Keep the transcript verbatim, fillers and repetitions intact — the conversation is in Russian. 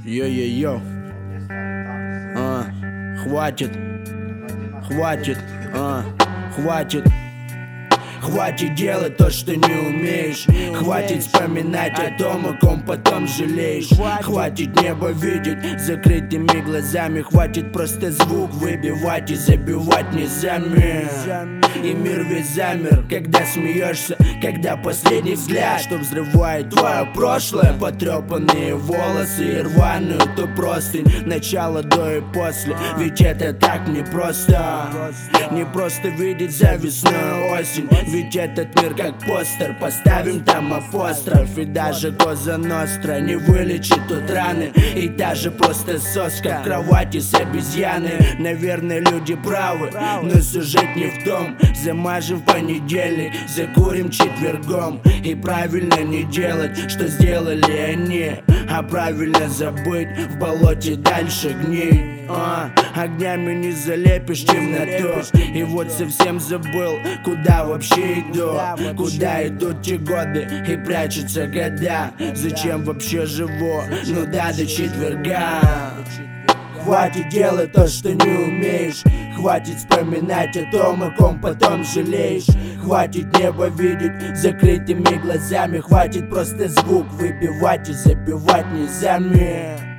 Йо-йо-йо. А, хватит, хватит, а, хватит. Хватит делать то, что не умеешь. Хватит вспоминать о том, о ком потом жалеешь. Хватит небо видеть закрытыми глазами. Хватит просто звук выбивать и забивать низами. И мир весь замер, когда смеешься, когда последний взгляд, что взрывает твое прошлое. Потрепанные волосы и рваную ту простынь. Начало до и после, ведь это так непросто. Не просто видеть завистную осень, ведь этот мир как постер. Поставим там апостроф, и даже Коза Ностра не вылечит тут раны. И даже просто соска в кровати с обезьяны. Наверное, люди правы, но сюжет не в том. Замажем в понедельник, закурим четвергом. И правильно не делать, что сделали они, а правильно забыть в болоте дальше гней. А, огнями не залепишь темноту. И вот совсем забыл, куда вообще иду. Куда идут те годы и прячутся года. Зачем вообще живу? Ну да, до четверга. Хватит делать то, что не умеешь. Хватит вспоминать о том, о ком потом жалеешь. Хватит небо видеть закрытыми глазами. Хватит просто звук выбивать и забивать низами.